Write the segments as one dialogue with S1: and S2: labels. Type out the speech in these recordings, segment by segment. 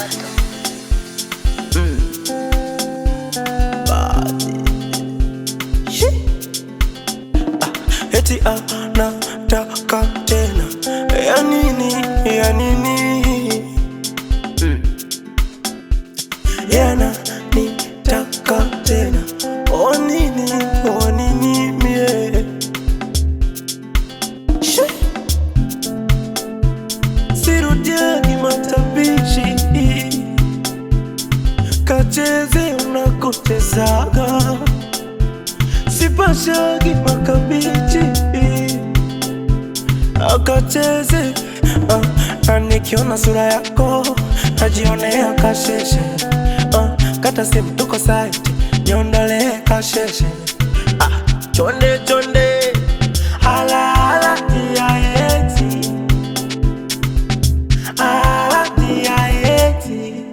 S1: mtoto.
S2: Eti anataka tena, ya nini, ya nini? Yana nitaka tena, o nini, o nini mie? Sirudiagi matabishi, kacheze unakochezaga. Sipashagi makabichi, akacheze na nikiona sura yako najionea kasheshe. Kata simu tuko site, niondole kasheshe. Chonde chonde, hala hala dia eti, hala dia eti,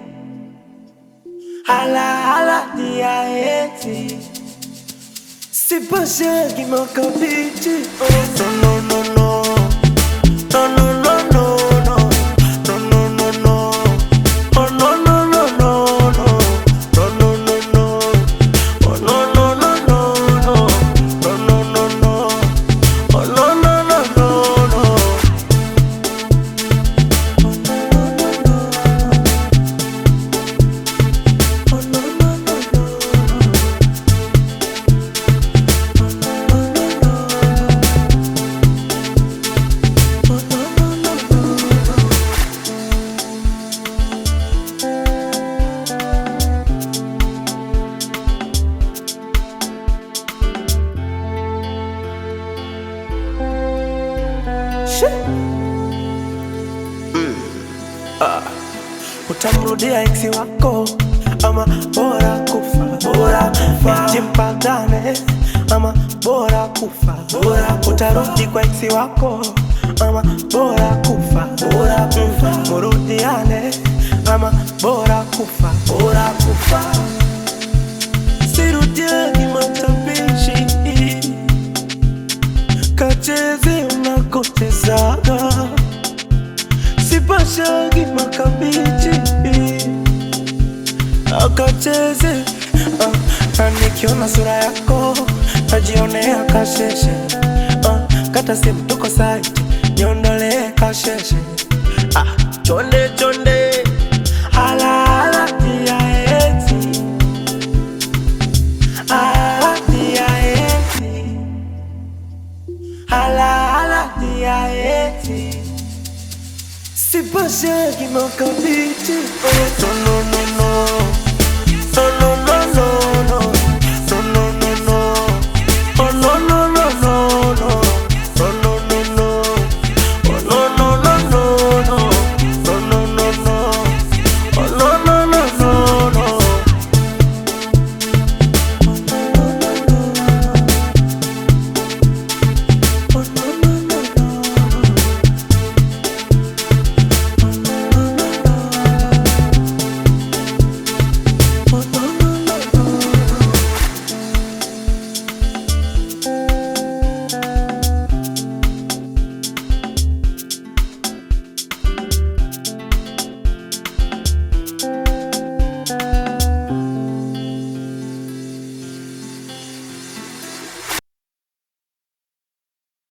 S2: hala hala dia eti. Sipashagi makabichi, no no no no. No no no no no, no no no no, oh no no no no no, no no no no, oh no no no no no, no no no no, oh no no no no no. Utamrudia ex wako ama bora kufa, bora kufa. Eti mpagane ama bora kufa, bora kufa. Utarudi kwa ex wako ama bora kufa, bora kufa. Murudiane ama bora kufa, bora kufa. Sirudiagi matabishi, kacheze unakochezaga. Sipashagi makabichi, akacheze na nikiona sura yako najionea kasheshe. Kata simu tuko site, niondole kasheshe. Chonde chonde, hala hala dia eti, hala dia eti, hala hala dia eti. Sipashagi makabichi, no no no.